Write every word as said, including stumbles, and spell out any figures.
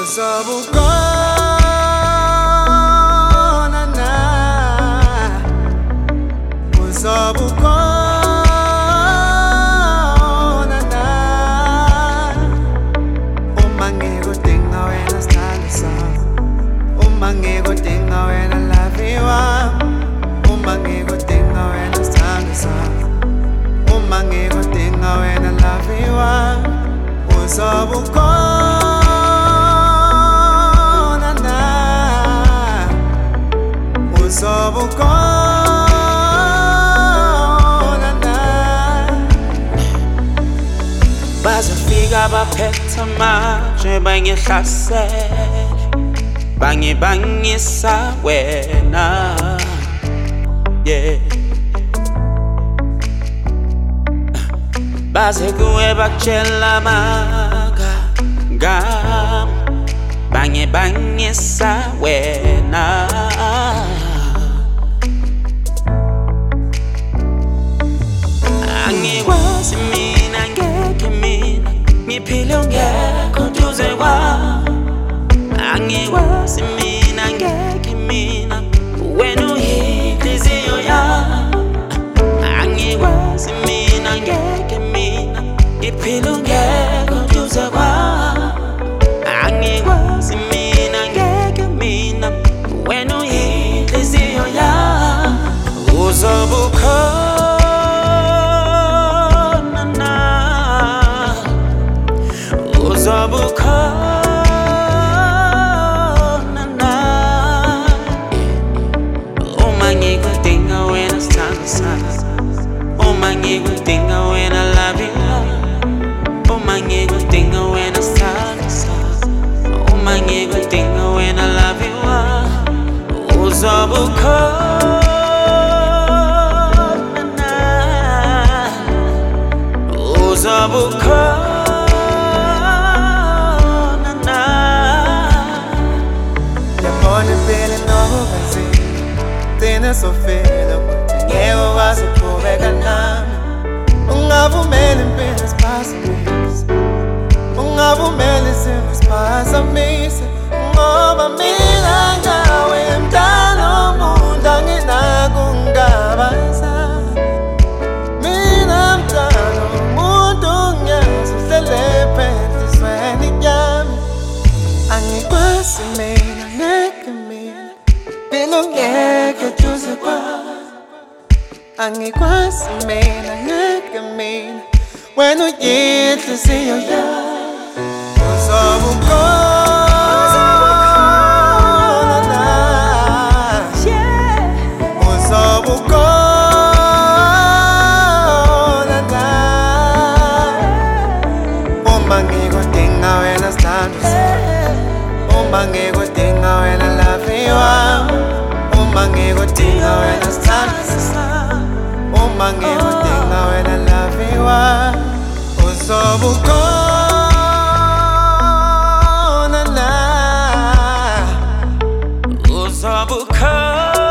uzobukhona na, uzobukhona na. Uma ngikudinga wena sithando sami, uma ngikudinga wena lavi wami, uma ngikudinga wena sithando sami, uma ngikudinga wena lavi wami, uzobukhona na, uzobukhona na. Bazofika baphethe manje bangihlasele, bangibangisa wena, yeah. Baze kuwe bakutshela amanga ngami, bangibangisa wena. Angikwazi mina, ngeke mina ngiphile ungekho duze kwami. Angikwazi mina, ngeke mina wena uyinhliziyo yami. Angikwazi mina, ngeke mina ngiphile ungekho duze kwami. Angikwazi mina, ngeke mina wena uyinhliziyo yami. Uzobukhona na, uzobukhona na. Uma ngikudinga wena sithando sami, uma ngikudinga wena lavi wami, uma ngikudinga wena sithando sami, uma ngikudinga wena lavi wami, uzobukhona na, uzobukhona na. Yabona impilo inobunzima, gcine sofela ukuthi ngeke ukwazi ukuqhubeka nami. Ungavumeli impilo isiphazamisa, ungavumeli isimo isiphazamise, ngoba mina ngawe mdala womuntu anginako ungabaza. Mina mdala womuntu ngiyazi uhlele phendisweni yami. Angikwazi mina, ngeke mina phela ungekho duze kwami. Angikwazi mina, ngeke mina wena uyinhliziyo yami. Uzobukhona na, uzobukhona na. Uma ngikudinga wena sithando sami, uma ngikudinga wena lavi wami, uma ngikudinga wena sithando sami, uma ngikudinga wena lavi wami, uzobukhona na, Uzobukhona